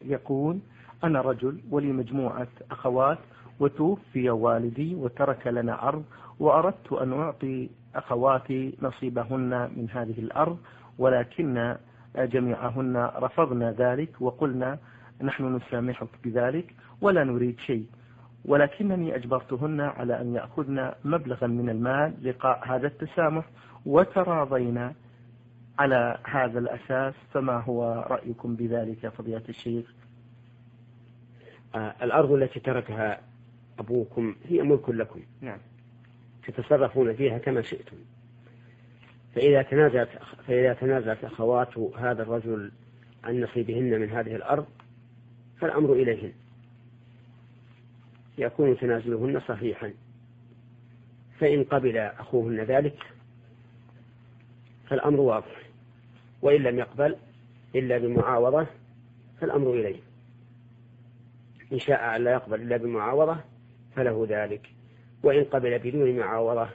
يقول: أنا رجل ولي مجموعة أخوات، وتوفي والدي وترك لنا أرض، وأردت أن أعطي أخواتي نصيبهن من هذه الأرض، ولكن جميعهن رفضنا ذلك وقلنا نحن نسامحك بذلك ولا نريد شيء، ولكنني أجبرتهن على أن يأخذن مبلغا من المال لقاء هذا التسامح، وتراضينا على هذا الأساس، فما هو رأيكم بذلك يا فضيلة الشيخ؟ الأرض التي تركها أبوكم هي ملك لكم، نعم، تتصرفون فيها كما شئتم. فإذا تنازلت أخوات هذا الرجل عن نصيبهن من هذه الأرض فالأمر إليهن، يكون تنازلهن صحيحا. فإن قبل أخوهن ذلك فالأمر واضح، وإن لم يقبل إلا بمعاوضة فالأمر إليه. إن شاء أن لا يقبل إلا بمعاوضة فله ذلك، وإن قبل بدون معاوضة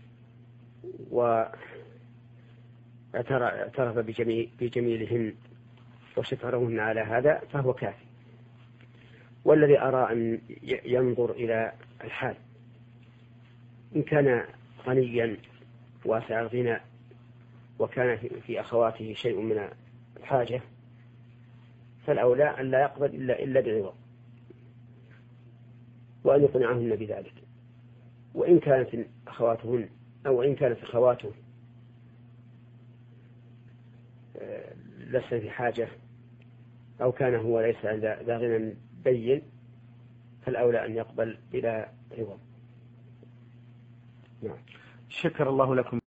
واعترف بجميلهن وشكرهن على هذا فهو كافي. والذي أرى أن ينظر إلى الحال، إن كان غنيا واسع الغنى وكان في أخواته شيء من الحاجة فالأولى أن لا يقبل إلا بعوض، وأن يقنعهن بذلك. وإن كانت أخواتهن أو إن كانت أخواته لسنا في حاجة أو كان هو ليس ذا غنى بين فالأولى أن يقبل بلا عوض. شكر الله لكم.